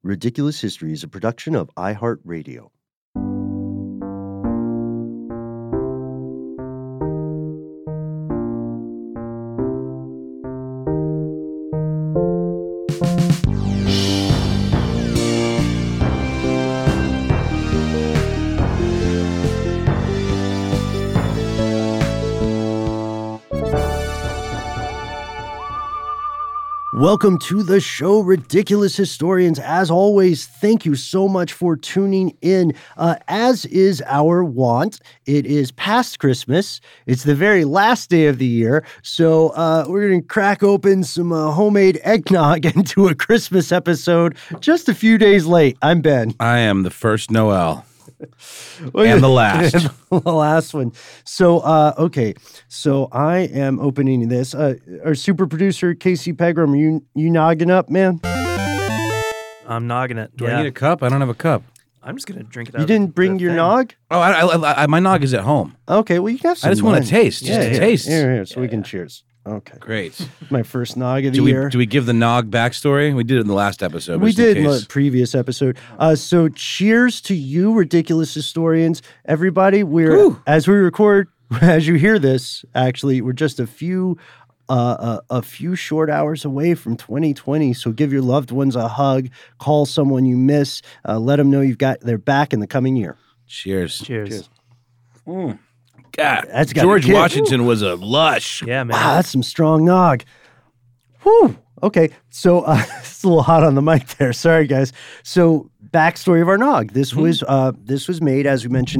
Ridiculous History is a production of iHeartRadio. Welcome to the show, Ridiculous Historians. As always, thank you so much for tuning in. As is our wont, it is past Christmas. It's the very last day of the year, so we're going to crack open some homemade eggnog into a Christmas episode just a few days late. I'm Ben. I am the first Noel. And the last. The last one. So, okay. So I am opening this. Our super producer, Casey Pegram, are you nogging up, man? I'm nogging it. Do I need a cup? I don't have a cup. I'm just going to drink it out. You didn't bring your nog? Oh, I my nog is at home. Okay, well, you can have some. I just want to taste. Just to taste. Here, so we can cheers. Okay. Great. My first nog of the year. Do we give the nog backstory? We did it in the last episode. We did in the previous episode. So cheers to you, Ridiculous Historians. Everybody, as we record, as you hear this, actually, we're just a few short hours away from 2020. So give your loved ones a hug, call someone you miss, let them know you've got their back in the coming year. Cheers. Cheers. God, That's got George a kick. Washington was a lush. Yeah, man. Wow, that's some strong nog. Whew. Okay, so it's a little hot on the mic there. Sorry, guys. So backstory of our nog. This was made, as we mentioned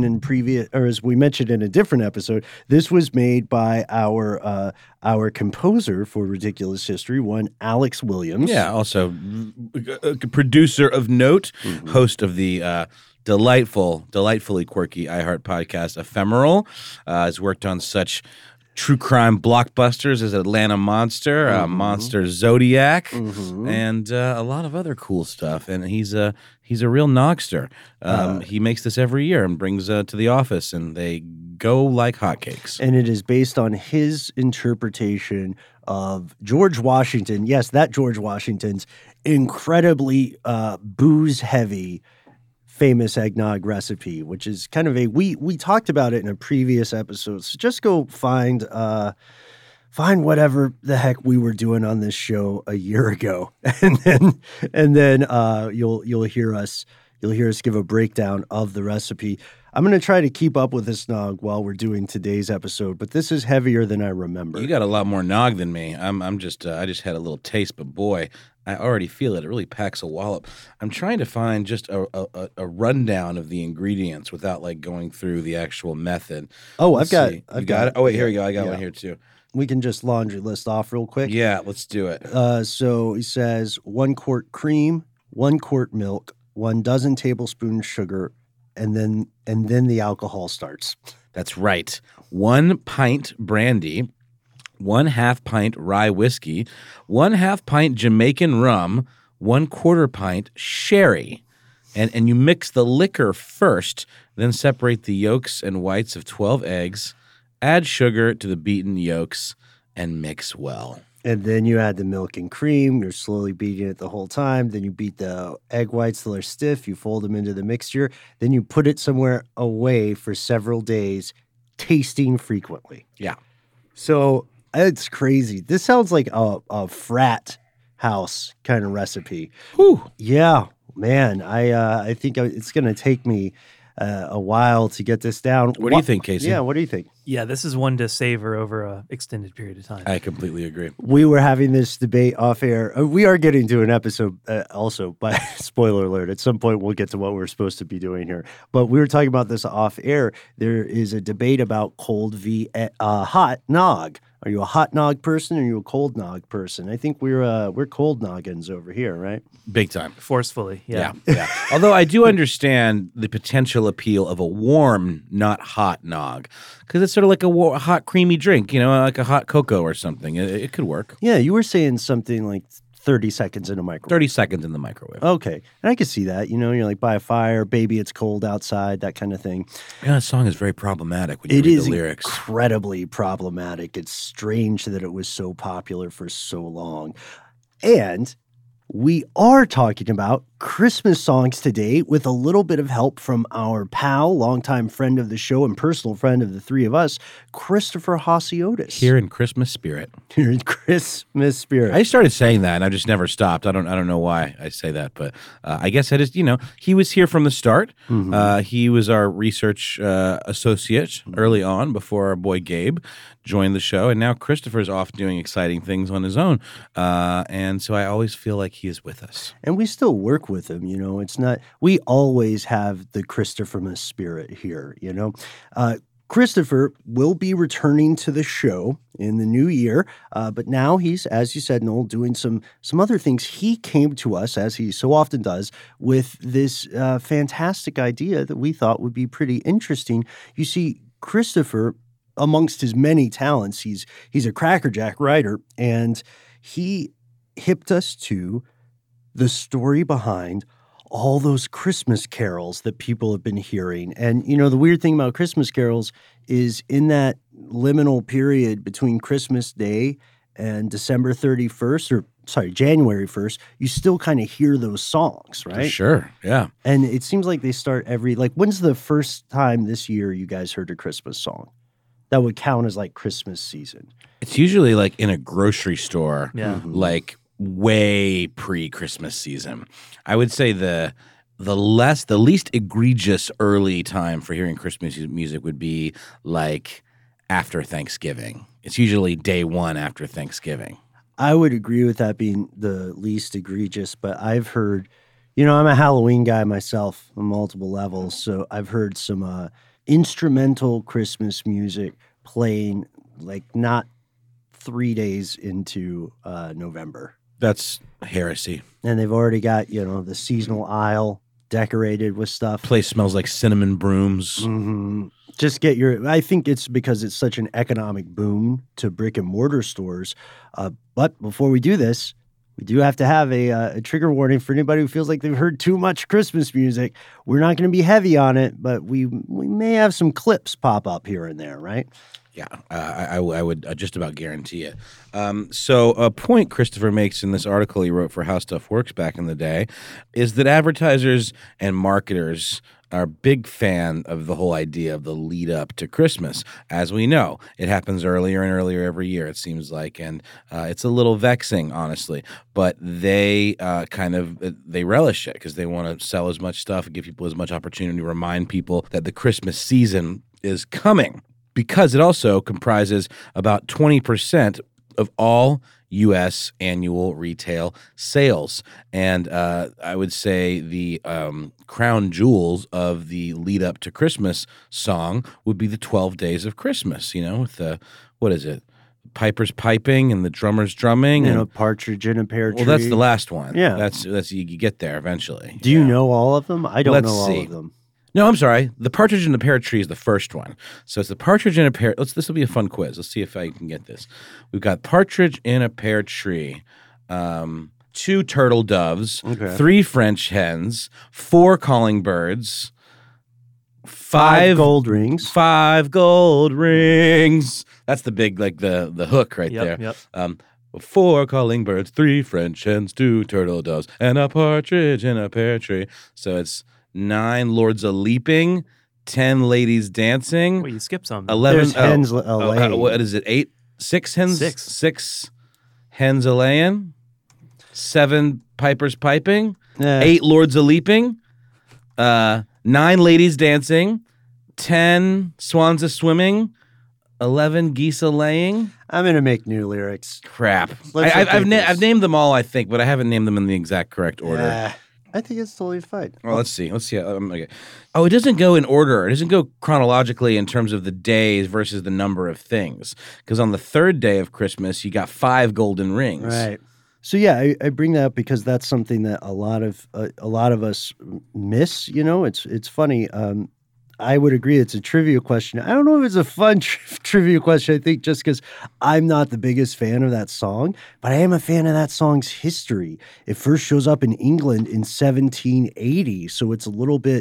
in a different episode. This was made by our composer for Ridiculous History, one Alex Williams. Yeah, also a producer of note, host of the delightfully quirky iHeart podcast, Ephemeral. Has worked on such true crime blockbusters as Atlanta Monster, Monster Zodiac, and a lot of other cool stuff. And he's a real nogster. He makes this every year and brings to the office, and they go like hotcakes. And it is based on his interpretation of George Washington. Yes, that George Washington's incredibly booze-heavy famous eggnog recipe, which is kind of we talked about it in a previous episode. So just go find whatever the heck we were doing on this show a year ago, and then you'll hear us give a breakdown of the recipe. I'm going to try to keep up with this nog while we're doing today's episode, but this is heavier than I remember. You got a lot more nog than me. I just had a little taste, but boy, I already feel it. It really packs a wallop. I'm trying to find just a rundown of the ingredients without like going through the actual method. Oh, I've got it. Oh, wait, here we go. I got one here too. We can just laundry list off real quick. Yeah, let's do it. So he says 1 quart cream, 1 quart milk, 1 dozen tablespoons sugar, and then the alcohol starts. That's right. 1 pint brandy, 1/2 pint rye whiskey, 1/2 pint Jamaican rum, 1/4 pint sherry. And you mix the liquor first, then separate the yolks and whites of 12 eggs, add sugar to the beaten yolks, and mix well. And then you add the milk and cream. You're slowly beating it the whole time. Then you beat the egg whites till they're stiff. You fold them into the mixture. Then you put it somewhere away for several days, tasting frequently. Yeah. So it's crazy. This sounds like a frat house kind of recipe. Whew. Yeah, man. I think it's going to take me a while to get this down. What do you think, Casey? Yeah, what do you think? Yeah, this is one to savor over a extended period of time. I completely agree. We were having this debate off air. We are getting to an episode also, but spoiler alert, at some point we'll get to what we're supposed to be doing here. But we were talking about this off air. There is a debate about cold v. Hot nog. Are you a hot nog person or are you a cold nog person? I think we're cold noggins over here, right? Big time. Forcefully, yeah. Although I do understand the potential appeal of a warm, not hot nog, because it's sort of like a hot, creamy drink, like a hot cocoa or something. It could work. Yeah, you were saying something like 30 seconds in a microwave. 30 seconds in the microwave. Okay. And I can see that. You're like by a fire, baby, it's cold outside, that kind of thing. Yeah, that song is very problematic when you read the lyrics. It is incredibly problematic. It's strange that it was so popular for so long. And We are talking about Christmas songs today with a little bit of help from our pal, longtime friend of the show and personal friend of the three of us, Christopher Hasiotis. Here in Christmas spirit. Here in Christmas spirit. I started saying that, and I just never stopped. I don't know why I say that, but I guess I just, he was here from the start. He was our research associate early on before our boy Gabe joined the show, and now Christopher's off doing exciting things on his own, and so I always feel like he is with us. And we still work with him, it's not, we always have the Christopher spirit here, Christopher will be returning to the show in the new year, but now he's, as you said, Noel, doing some other things. He came to us, as he so often does, with this fantastic idea that we thought would be pretty interesting. You see, Christopher, amongst his many talents, he's a crackerjack writer, and he hipped us to the story behind all those Christmas carols that people have been hearing. And, the weird thing about Christmas carols is in that liminal period between Christmas Day and December 31st, January 1st, you still kind of hear those songs, right? For sure, yeah. And it seems like they start when's the first time this year you guys heard a Christmas song that would count as Christmas season? It's usually in a grocery store, Yeah. Way pre-Christmas season. I would say the least egregious early time for hearing Christmas music would be after Thanksgiving. It's usually day one after Thanksgiving. I would agree with that being the least egregious, but I've heard, I'm a Halloween guy myself on multiple levels, so I've heard some instrumental Christmas music playing not 3 days into November. That's heresy. And they've already got, the seasonal aisle decorated with stuff. Place smells like cinnamon brooms. Mm-hmm. Just get I think it's because it's such an economic boom to brick and mortar stores. But before we do this, we do have to have a trigger warning for anybody who feels like they've heard too much Christmas music. We're not going to be heavy on it, but we may have some clips pop up here and there, right? Yeah, I would just about guarantee it. So a point Christopher makes in this article he wrote for How Stuff Works back in the day is that advertisers and marketers are a big fan of the whole idea of the lead up to Christmas. As we know, it happens earlier and earlier every year, it seems like, and it's a little vexing, honestly. But they they relish it because they want to sell as much stuff and give people as much opportunity to remind people that the Christmas season is coming. Because it also comprises about 20% of all U.S. annual retail sales. And I would say the crown jewels of the lead up to Christmas song would be the 12 Days of Christmas, with the, what is it? Pipers piping and the drummers drumming. And a partridge in a pear tree. Well, that's the last one. Yeah. That's you get there eventually. Do you know all of them? I don't Let's know all see. of them. No, I'm sorry. The Partridge in a Pear Tree is the first one. So it's the Partridge in a Pear. This will be a fun quiz. Let's see if I can get this. We've got Partridge in a Pear Tree, 2 turtle doves, 3 French hens, 4 calling birds, 5 gold rings. 5 gold rings. That's the big the hook right there. Yep. 4 calling birds, 3 French hens, 2 turtle doves, and a partridge in a pear tree. So it's 9 lords a leaping, 10 ladies dancing. Wait, you skipped some. 11 There's hens a-laying. what is it? 8, 6 hens. 6 hens a laying. 7 pipers piping. 8 lords a leaping. 9 ladies dancing. 10 swans a swimming. 11 geese a laying. I'm going to make new lyrics. Crap. Let's I've update this. named them all, I think, but I haven't named them in the exact correct order. I think it's totally fine. Well, let's see. Okay. Oh, it doesn't go in order. It doesn't go chronologically in terms of the days versus the number of things. Because on the 3rd day of Christmas, you got 5 golden rings. Right. So yeah, I bring that up because that's something that a lot of us miss. It's funny. I would agree it's a trivia question. I don't know if it's a fun trivia question. I think just because I'm not the biggest fan of that song, but I am a fan of that song's history. It first shows up in England in 1780, so it's a little bit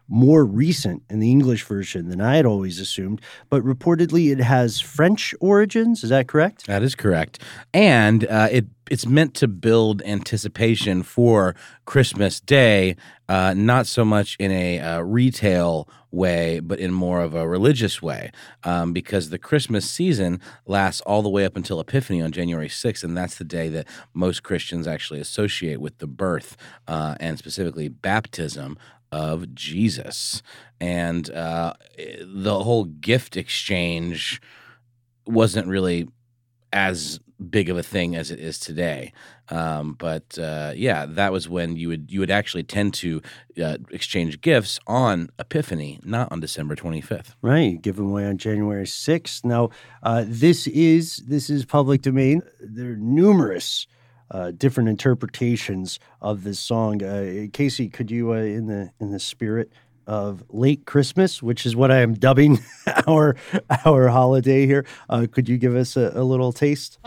more recent in the English version than I had always assumed, but reportedly it has French origins. Is that correct? That is correct. And it's meant to build anticipation for Christmas Day, not so much in a retail way, but in more of a religious way, because the Christmas season lasts all the way up until Epiphany on January 6th, and that's the day that most Christians actually associate with the birth and specifically baptism of Jesus. And the whole gift exchange wasn't really as big of a thing as it is today. But that was when you would actually tend to exchange gifts on Epiphany, not on December 25th. Right, give them away on January 6th. Now, this is public domain. There are numerous different interpretations of this song. Casey, could you, in the spirit of late Christmas, which is what I am dubbing our holiday here, could you give us a little taste?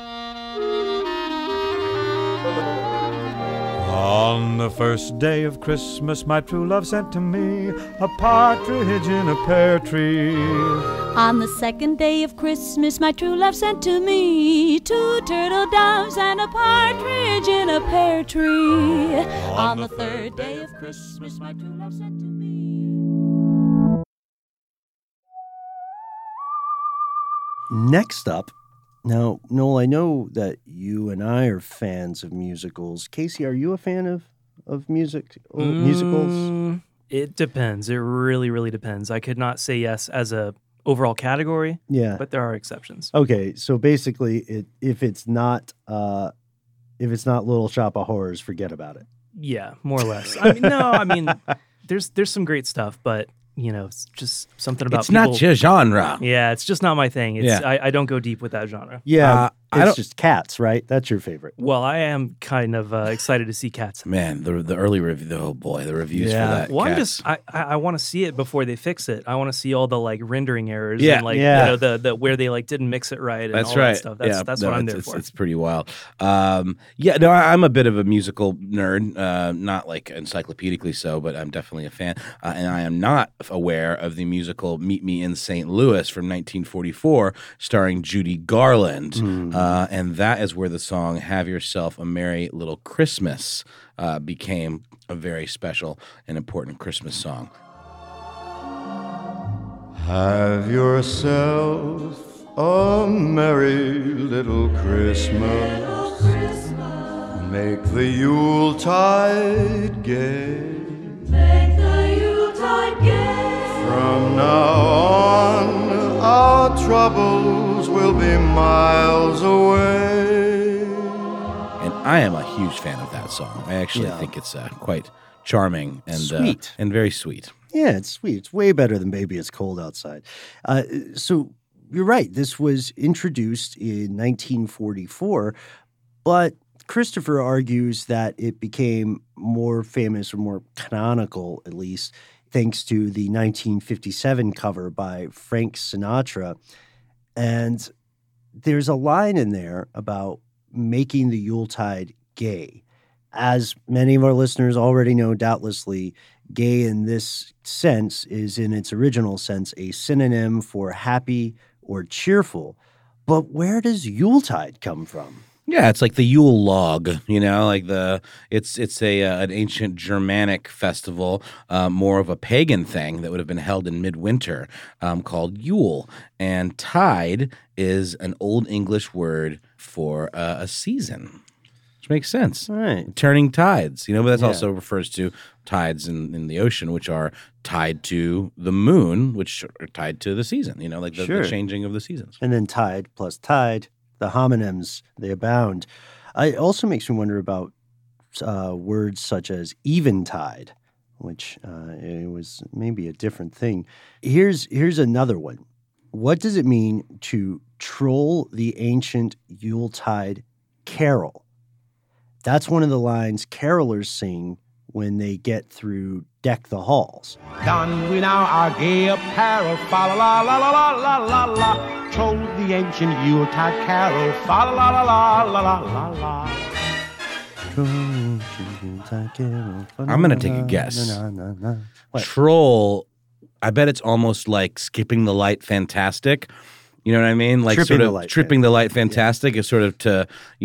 On the first day of Christmas, my true love sent to me a partridge in a pear tree. On the second day of Christmas, my true love sent to me 2 turtle doves and a partridge in a pear tree. On the third day of Christmas, my true love sent to me. Next up, now, Noel, I know that you and I are fans of musicals. Casey, are you a fan of musicals? It depends. It really, really depends. I could not say yes as a overall category. Yeah, but there are exceptions. Okay, so basically, if it's not Little Shop of Horrors, forget about it. Yeah, more or less. I mean, there's some great stuff, but it's just something about It's not your genre. Yeah, it's just not my thing. I don't go deep with that genre. Yeah, it's just Cats, right? That's your favorite. Well, I am kind of excited to see Cats. Man, the early review, oh boy, the reviews for that. Well, Cats. I want to see it before they fix it. I want to see all the rendering errors Yeah. and the where they didn't mix it right and That's all right. that stuff. That's what I'm there for. It's pretty wild. I'm a bit of a musical nerd, not like encyclopedically so, but I'm definitely a fan. And I am not aware of the musical Meet Me in St. Louis from 1944, starring Judy Garland. And that is where the song Have Yourself a Merry Little Christmas became a very special and important Christmas song. Have yourself a merry little Christmas. Make the Yuletide gay. Make the Yuletide gay. From now on, our troubles will be miles away. And I am a huge fan of that song. I actually think it's quite charming and Sweet. And very sweet. Yeah, it's sweet. It's way better than Baby It's Cold Outside. So you're right. This was introduced in 1944, but Christopher argues that it became more famous or more canonical, at least, thanks to the 1957 cover by Frank Sinatra. And there's a line in there about making the Yuletide gay. As many of our listeners already know, doubtlessly, gay in this sense is, in its original sense, a synonym for happy or cheerful. But where does Yuletide come from? Yeah, it's like the Yule log, it's an ancient Germanic festival, more of a pagan thing that would have been held in midwinter, called Yule. And tide is an Old English word for a season, which makes sense. All right. Turning tides, but that also refers to tides in the ocean, which are tied to the moon, which are tied to the season, the changing of the seasons. And then tide plus tide. The homonyms, they abound. It also makes me wonder about words such as eventide, which it was maybe a different thing. Here's another one. What does it mean to troll the ancient Yuletide carol? That's one of the lines carolers sing when they get through Deck the Halls. Don we now our gay apparel, fa la la la la la la la. Troll the ancient Yuletide carol, fa la la la la la la la. I'm going to take a guess. What? Troll, I bet it's almost like Skipping the Light Fantastic. You know what I mean? Like Tripping sort the of Light, Tripping the Light Fantastic is sort of to,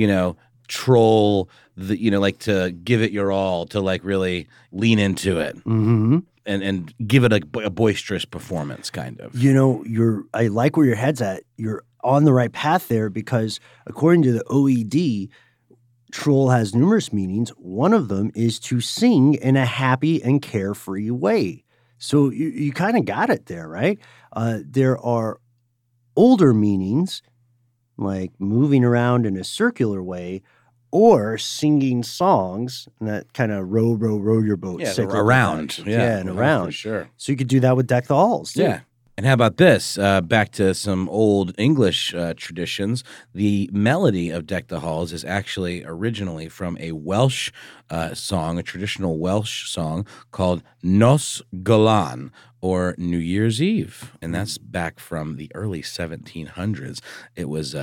troll the, like to give it your all, to like really lean into it. Mm-hmm. And give it a boisterous performance, kind of. I like where your head's at. You're on the right path there because according to the OED, troll has numerous meanings. One of them is to sing in a happy and carefree way. So you kind of got it there, right? There are older meanings like moving around in a circular way or singing songs, and that kind of row your boat. Yeah, cyclical around. action. Yeah, and for around. sure. So you could do that with Deck the Halls, too. Yeah. And how about this? Back to some old English traditions. The melody of Deck the Halls is actually originally from a Welsh song, a traditional Welsh song called Nos Galan, or New Year's Eve. And that's back from the early 1700s. It was,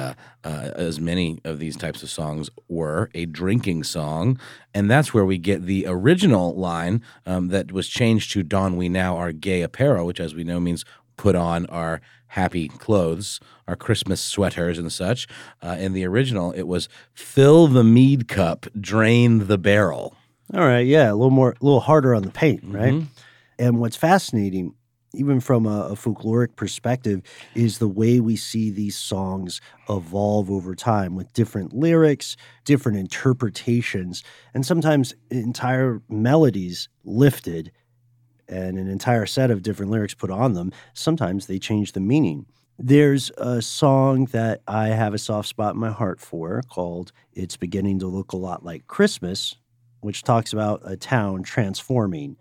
as many of these types of songs were, a drinking song. And that's where we get the original line that was changed to Don We Now Our Gay Apparel, which, as we know, means put on our happy clothes, our Christmas sweaters and such. In the original, it was fill the mead cup, drain the barrel. All right, yeah, a little harder on the paint, right? And what's fascinating, even from a folkloric perspective, is the way we see these songs evolve over time with different lyrics, different interpretations, and sometimes entire melodies lifted and an entire set of different lyrics put on them. Sometimes they change the meaning. There's a song that I have a soft spot in my heart for called It's Beginning to Look a Lot Like Christmas, which talks about a town transforming.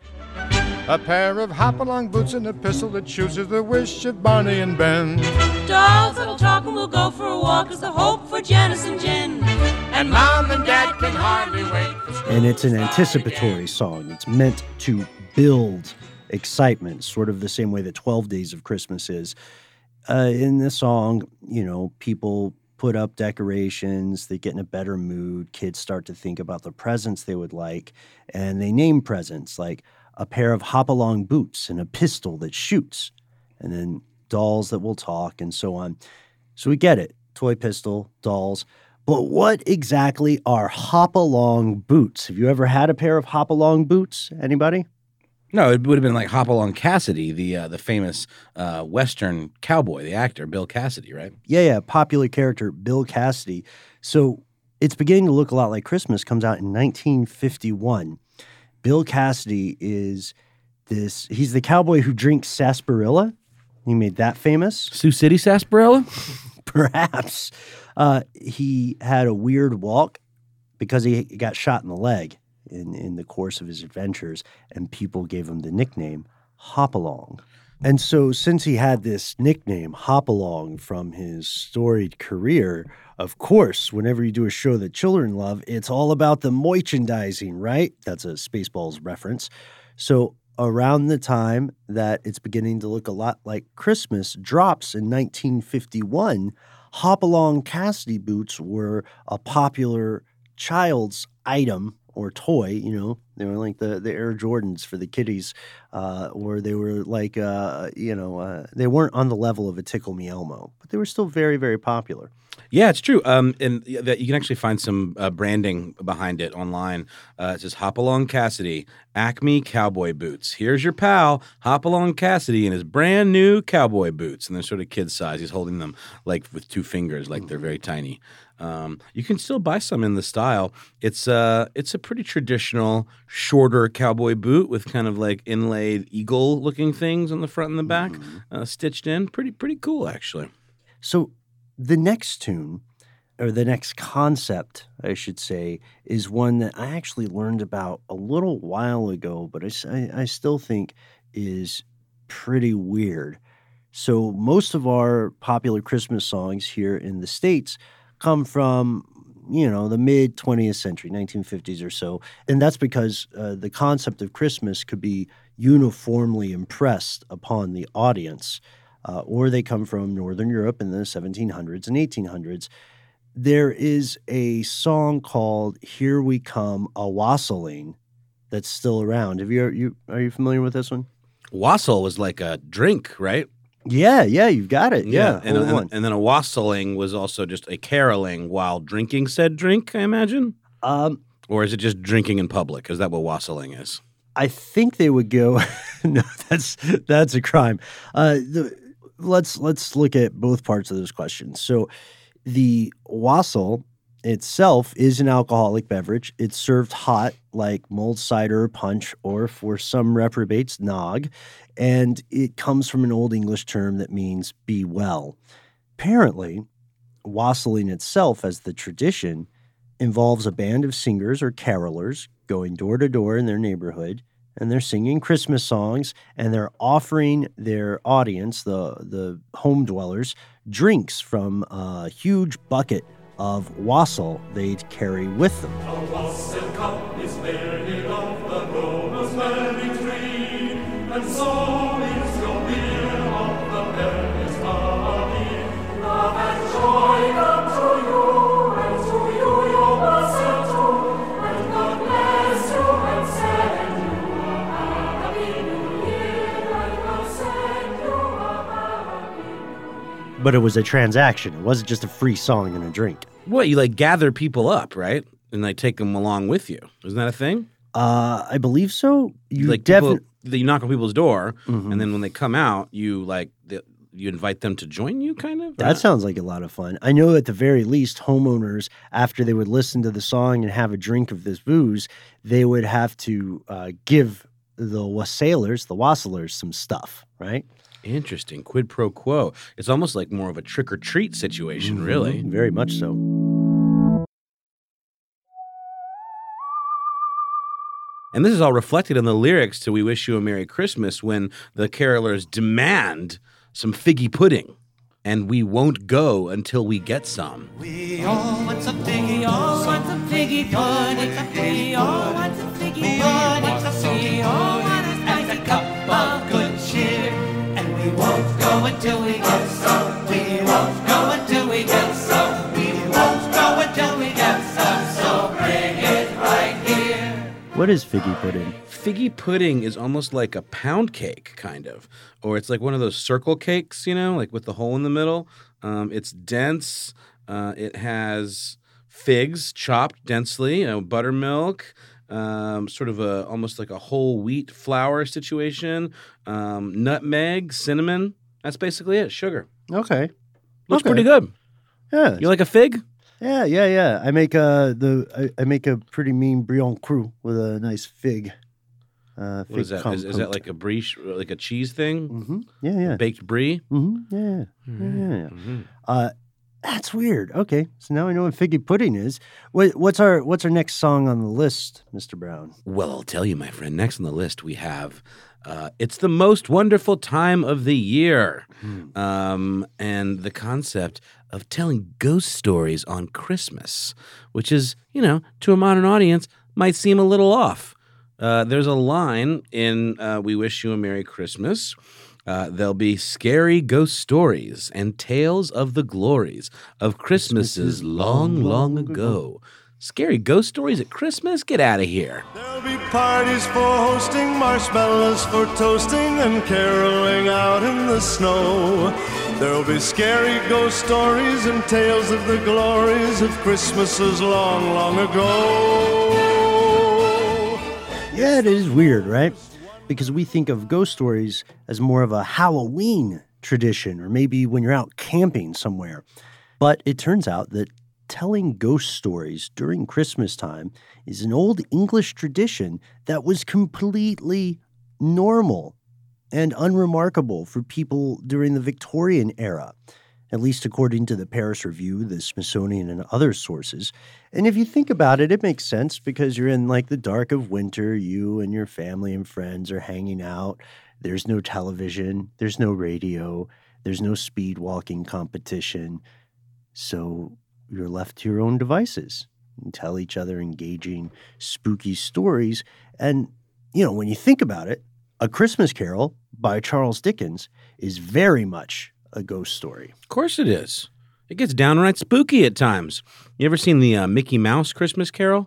A pair of hop-along boots and a pistol that chooses the wish of Barney and Ben. Dolls that'll talk and we'll go for a walk is the hope for Janice and Jen. And Mom and Dad can hardly wait. And it's an anticipatory song. It's meant to build excitement, sort of the same way that 12 Days of Christmas is. In the song, people put up decorations, they get in a better mood, kids start to think about the presents they would like, and they name presents like a pair of hop-along boots and a pistol that shoots, and then dolls that will talk and so on. So we get it, toy pistol, dolls. But what exactly are hop-along boots? Have you ever had a pair of hop-along boots? Anybody? No, it would have been like Hopalong Cassidy, the famous Western cowboy, the actor, Bill Cassidy, right? Yeah, popular character, Bill Cassidy. So It's Beginning to Look a Lot Like Christmas comes out in 1951. Bill Cassidy is he's the cowboy who drinks sarsaparilla. He made that famous. Sioux City sarsaparilla? Perhaps. He had a weird walk because he got shot in the leg in the course of his adventures, and people gave him the nickname Hopalong. And so since he had this nickname, Hopalong, from his storied career, of course, whenever you do a show that children love, it's all about the merchandising, right? That's a Spaceballs reference. So around the time that It's Beginning to Look a Lot Like Christmas drops in 1951, Hopalong Cassidy boots were a popular child's item or toy. They were like the Air Jordans for the kiddies, or they were like, they weren't on the level of a Tickle Me Elmo, but they were still very, very popular. Yeah, it's true. And that you can actually find some branding behind it online. It says Hopalong Cassidy, Acme cowboy boots. Here's your pal, Hopalong Cassidy, in his brand new cowboy boots. And they're sort of kid size. He's holding them like with two fingers, like they're very tiny. You can still buy some in the style. It's a pretty traditional, shorter cowboy boot with kind of like inlaid eagle-looking things on the front and the back, stitched in. Pretty cool, actually. So the next tune, or the next concept, I should say, is one that I actually learned about a little while ago, but I still think is pretty weird. So most of our popular Christmas songs here in the States come from, the mid-20th century, 1950s or so. And that's because the concept of Christmas could be uniformly impressed upon the audience. Or they come from Northern Europe in the 1700s and 1800s. there is a song called "Here We Come a Wassailing" that's still around. Are you familiar with this one? Wassail was like a drink, right? Yeah, you've got it. Yeah, and then a wassailing was also just a caroling while drinking said drink, I imagine? Or is it just drinking in public? Is that what wassailing is? I think they would go. No, that's a crime. Let's look at both parts of this question. So the wassail itself is an alcoholic beverage. It's served hot like mulled cider or punch, or for some reprobates, nog, and it comes from an Old English term that means be well. Apparently, wassailing itself as the tradition involves a band of singers or carolers going door to door in their neighborhood, and they're singing Christmas songs, and they're offering their audience, the home dwellers, drinks from a huge bucket of wassail they'd carry with them. A wassail cup is bearing of the rosemary tree, and so is your beer of the berries honey. Love and joy come to you, and to you your wassail too, and God bless you and send you a happy new year, and God send you a happy new year. But it was a transaction. It wasn't just a free song and a drink. What, you like gather people up, right? And like take them along with you. Isn't that a thing? I believe so. You like definitely you knock on people's door, and then when they come out, you you invite them to join you, kind of? That sounds like a lot of fun. I know at the very least, homeowners, after they would listen to the song and have a drink of this booze, they would have to give the wassailers, some stuff, right? Interesting. Quid pro quo. It's almost like more of a trick-or-treat situation, really. Very much so. And this is all reflected in the lyrics to We Wish You a Merry Christmas when the carolers demand some figgy pudding. And we won't go until we get some. We all want some figgy, all want some figgy pudding. We all want some figgy pudding. We all want a spicy cup of good cheer. And we won't go until we get some. We won't go until we get some. We won't go until we get some. So bring it right here. What is figgy pudding? Figgy pudding is almost like a pound cake, kind of. Or it's like one of those circle cakes, like with the hole in the middle. It's dense. It has figs chopped densely, buttermilk, sort of almost like a whole wheat flour situation, nutmeg, cinnamon. That's basically it. Sugar. Okay. Looks pretty good. Yeah. You like a fig? Yeah. I make I make a pretty mean brillant cru with a nice fig. What is that? Is that like a brie, like a cheese thing? Mm-hmm. Yeah. Baked brie? Mm-hmm. Yeah. That's weird. Okay, so now I know what figgy pudding is. What's our next song on the list, Mr. Brown? Well, I'll tell you, my friend. Next on the list we have It's the Most Wonderful Time of the Year. And the concept of telling ghost stories on Christmas, which is, to a modern audience, might seem a little off. There's a line in We Wish You a Merry Christmas. There'll be scary ghost stories and tales of the glories of Christmases long, long ago. Scary ghost stories at Christmas? Get out of here. There'll be parties for hosting, marshmallows for toasting, and caroling out in the snow. There'll be scary ghost stories and tales of the glories of Christmases long, long ago. Yeah, it is weird, right? Because we think of ghost stories as more of a Halloween tradition, or maybe when you're out camping somewhere. But it turns out that telling ghost stories during Christmas time is an old English tradition that was completely normal and unremarkable for people during the Victorian era, at least according to the Paris Review, the Smithsonian, and other sources. And if you think about it, it makes sense because you're in like the dark of winter, you and your family and friends are hanging out. There's no television, there's no radio, there's no speed walking competition. So you're left to your own devices and tell each other engaging, spooky stories. And, when you think about it, A Christmas Carol by Charles Dickens is very much a ghost story. Of course it is. It gets downright spooky at times. You ever seen the Mickey Mouse Christmas Carol?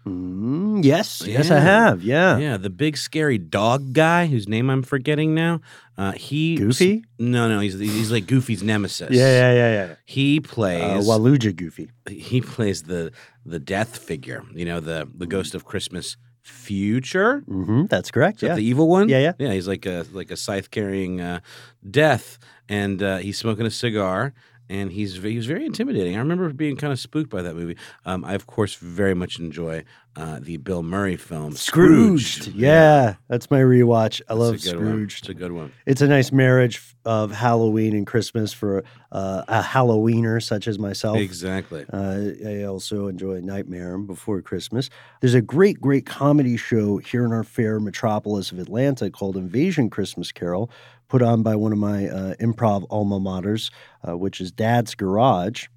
Yes, I have. Yeah. Yeah, the big scary dog guy whose name I'm forgetting now. Goofy? No, he's like Goofy's nemesis. Yeah. He plays Waluigi Goofy. He plays the death figure. You know, the ghost of Christmas Future. That's correct. Is that the evil one? Yeah. Yeah, he's like a scythe carrying death, and he's smoking a cigar. And he was very intimidating. I remember being kind of spooked by that movie. I, of course, very much enjoy the Bill Murray film, Scrooged. Yeah, that's my rewatch. I love Scrooged. Scrooged. It's a good one. It's a nice marriage of Halloween and Christmas for a Halloweener such as myself. Exactly. I also enjoy Nightmare Before Christmas. There's a great comedy show here in our fair metropolis of Atlanta called Invasion Christmas Carol, put on by one of my improv alma maters, which is Dad's Garage,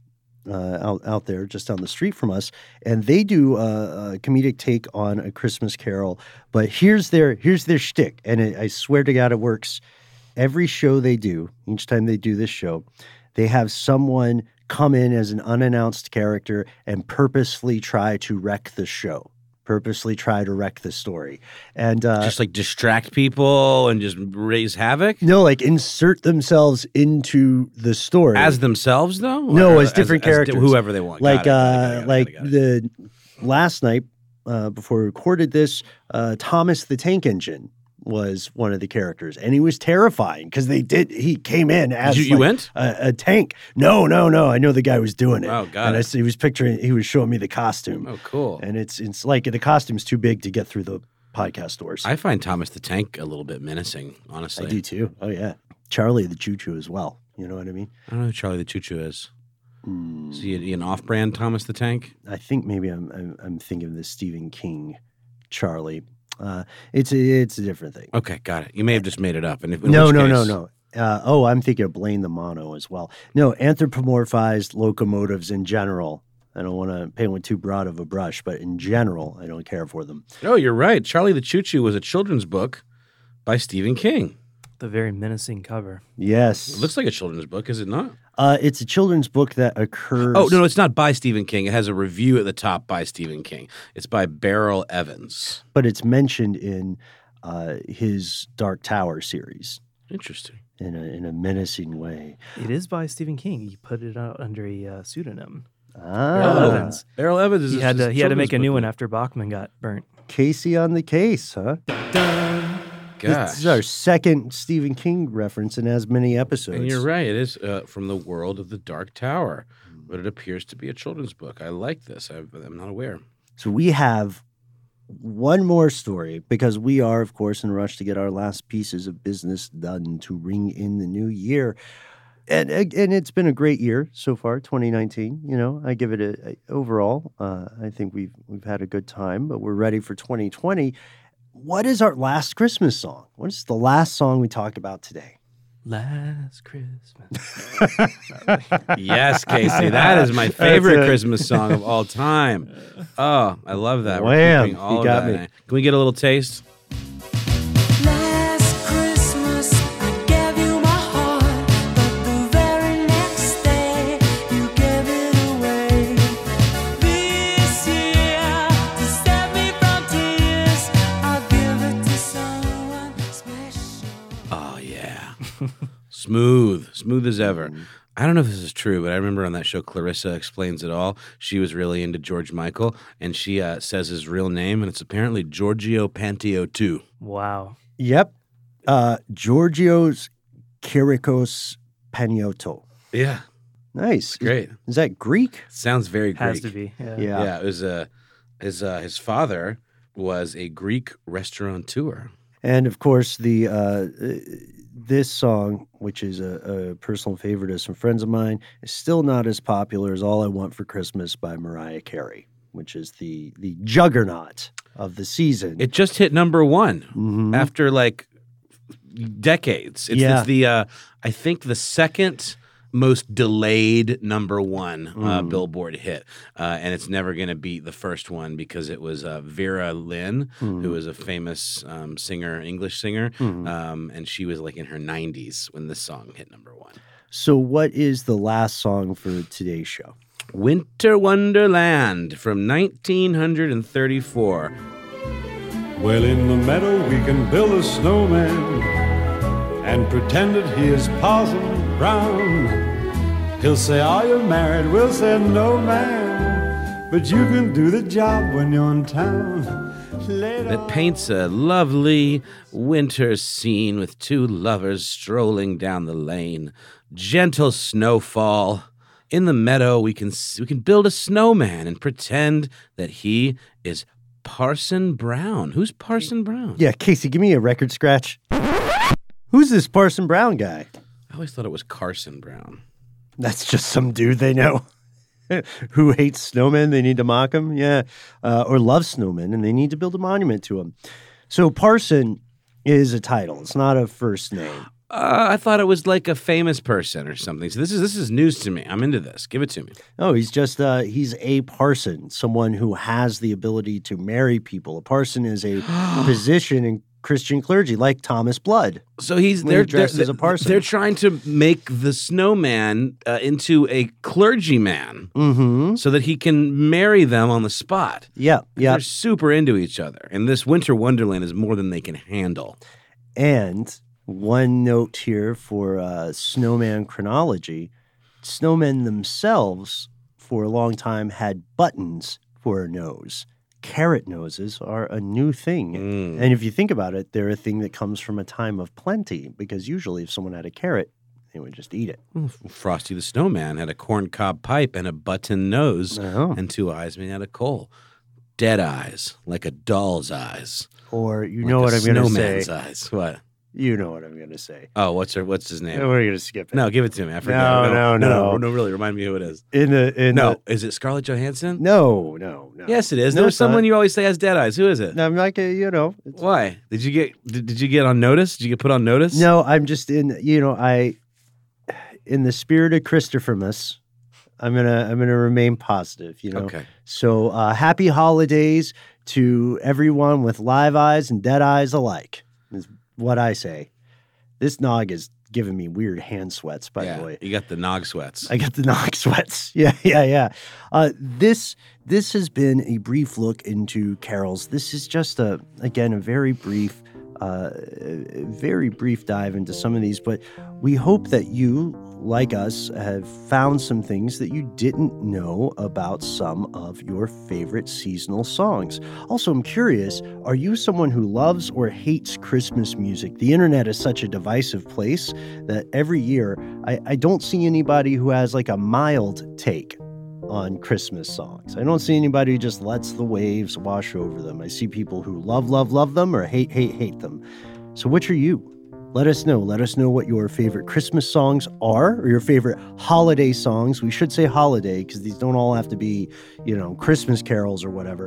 out there just down the street from us. And they do a comedic take on A Christmas Carol. But here's their shtick, and I swear to God it works. Every show they do, each time they do this show, they have someone come in as an unannounced character and purposefully try to wreck the show. Purposely try to wreck the story. And just like distract people and just raise havoc? No, like insert themselves into the story. As themselves, though? No, as different characters. Whoever they want. Like, Got it. the last night, before we recorded this, Thomas the Tank Engine was one of the characters, and he was terrifying because he came in as you went? A tank. No. I know the guy was doing it. Oh, got it. He was showing me the costume. Oh, cool. And it's like the costume's too big to get through the podcast doors. I find Thomas the Tank a little bit menacing, honestly. I do too. Oh, yeah. Charlie the Choo Choo as well. You know what I mean? I don't know who Charlie the Choo Choo is. Is he an off-brand Thomas the Tank? I think maybe I'm thinking of the Stephen King Charlie. It's a different thing. Okay, got it. You may have just made it up. And No. I'm thinking of Blaine the Mono as well. No, anthropomorphized locomotives in general. I don't want to paint with too broad of a brush, but in general, I don't care for them. Oh, you're right. Charlie the Choo Choo was a children's book by Stephen King. The very menacing cover. Yes. It looks like a children's book, is it not? It's a children's book that occurs... Oh, no, it's not by Stephen King. It has a review at the top by Stephen King. It's by Beryl Evans. But it's mentioned in his Dark Tower series. Interesting. In a menacing way. It is by Stephen King. He put it out under a pseudonym. Beryl Evans. Beryl Evans is he had to make a new one after Bachman got burnt. Casey on the case, huh? Gosh. This is our second Stephen King reference in as many episodes. And you're right. It is from the world of the Dark Tower, but it appears to be a children's book. I like this. I'm not aware. So we have one more story because we are, of course, in a rush to get our last pieces of business done to ring in the new year. And it's been a great year so far, 2019. You know, I give it overall. I think we've had a good time, but we're ready for 2020. What is our last Christmas song? What is the last song we talked about today? Last Christmas. Yes, Casey. That is my favorite Christmas song of all time. Oh, I love that. Wham, you got me. Can we get a little taste? Last Christmas I gave you my heart, but the very next day you gave it away. This year, to save me from tears, I'll give it to someone special. Oh, yeah. Smooth as ever. I don't know if this is true, but I remember on that show, Clarissa Explains It All, she was really into George Michael, and she says his real name, and it's apparently Giorgio Pantiotto. Wow. Yep. Giorgios Kyriakos Paniotto. Yeah. Nice. Great. Is that Greek? Sounds very Greek. Has to be. Yeah. Yeah. It was his father was a Greek restaurateur. And of course, this song, which is a personal favorite of some friends of mine, is still not as popular as All I Want for Christmas by Mariah Carey, which is the juggernaut of the season. It just hit number one after like decades. It's the I think the second most delayed number one Billboard hit, and it's never going to beat the first one because it was Vera Lynn, who was a famous English singer, and she was like in her 90s when this song hit number one. So what is the last song for today's show? Winter Wonderland from 1934. Well, in the meadow we can build a snowman and pretend that he is Parson Brown. He'll say, are you married? We'll say, no, man, but you can do the job when you're in town. That paints a lovely winter scene with two lovers strolling down the lane. Gentle snowfall. In the meadow, we can build a snowman and pretend that he is Parson Brown. Who's Parson Brown? Yeah, Casey, give me a record scratch. Who's this Parson Brown guy? I always thought it was Carson Brown. That's just some dude they know who hates snowmen. They need to mock him. Yeah. Or loves snowmen, and they need to build a monument to him. So Parson is a title. It's not a first name. I thought it was like a famous person or something. So this is news to me. I'm into this. Give it to me. Oh, he's just he's a parson, someone who has the ability to marry people. A parson is a position in Christian clergy, like Thomas Blood. So they're dressed as a parson. They're trying to make the snowman into a clergyman, so that he can marry them on the spot. Yeah. They're super into each other, and this winter wonderland is more than they can handle. And one note here for snowman chronology: snowmen themselves, for a long time, had buttons for a nose. Carrot noses are a new thing. And if you think about it, they're a thing that comes from a time of plenty, because usually if someone had a carrot, they would just eat it. Frosty the Snowman had a corncob pipe and a button nose and two eyes made out of coal. Dead eyes, like a doll's eyes. Or you know what I'm going to say. Snowman's eyes. What? You know what I'm going to say. Oh, what's his name? We're going to skip it. No, give it to me. I forgot. No. No, really, remind me who it is. Is it Scarlett Johansson? No. Yes, it is. No, There was someone you always say has dead eyes. Who is it? I'm like, Why? Did you get on notice? Did you get put on notice? No, I'm just in the spirit of Christophermas, I'm gonna remain positive. Okay. So happy holidays to everyone with live eyes and dead eyes alike. Is what I say. This nog is giving me weird hand sweats, by the way. You got the nog sweats. I got the nog sweats. Yeah. This has been a brief look into carols. This is just a very brief dive into some of these, but we hope that you, like us, have found some things that you didn't know about some of your favorite seasonal songs. Also, I'm curious, are you someone who loves or hates Christmas music? The internet is such a divisive place that every year I don't see anybody who has like a mild take on Christmas songs. I don't see anybody who just lets the waves wash over them. I see people who love them or hate them. So which are you? Let us know. Let us know what your favorite Christmas songs are, or your favorite holiday songs. We should say holiday because these don't all have to be, Christmas carols or whatever.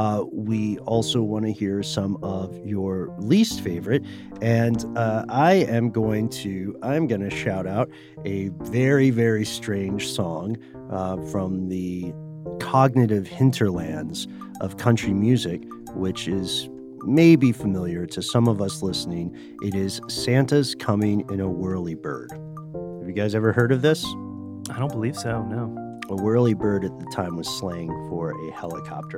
We also want to hear some of your least favorite. And I'm going to shout out a very, very strange song from the cognitive hinterlands of country music, which is may be familiar to some of us listening. It is Santa's Coming in a Whirlybird. Have you guys ever heard of this? I don't believe so, no. A whirlybird at the time was slang for a helicopter.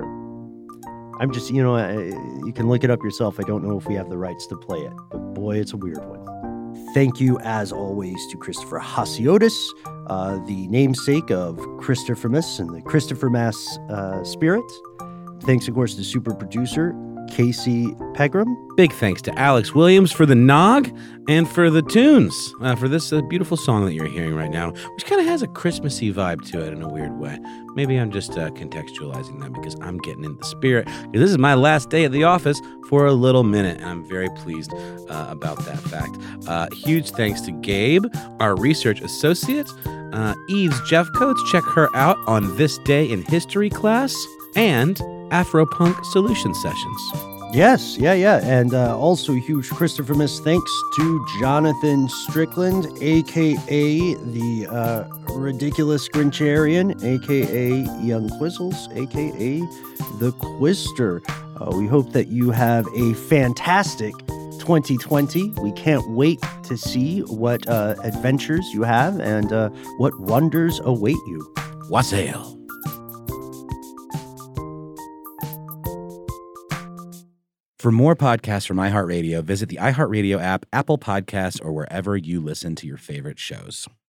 I'm just, you can look it up yourself. I don't know if we have the rights to play it, but boy, it's a weird one. Thank you, as always, to Christopher Hasiotis, the namesake of Christophermas and the Christophermas spirit. Thanks, of course, to super producer Casey Pegram. Big thanks to Alex Williams for the nog and for the tunes, for this beautiful song that you're hearing right now, which kind of has a Christmassy vibe to it in a weird way. Maybe I'm just contextualizing that because I'm getting into the spirit. This is my last day at the office for a little minute, and I'm very pleased about that fact. Huge thanks to Gabe, our research associate, Eves Jeffcoats. Check her out on This Day in History class, and Afropunk Solution Sessions. Yes, yeah. And also huge Christophermas thanks to Jonathan Strickland, a.k.a. the Ridiculous Grincharian, a.k.a. Young Quizzles, a.k.a. the Quister. We hope that you have a fantastic 2020. We can't wait to see what adventures you have and what wonders await you. Wassail. For more podcasts from iHeartRadio, visit the iHeartRadio app, Apple Podcasts, or wherever you listen to your favorite shows.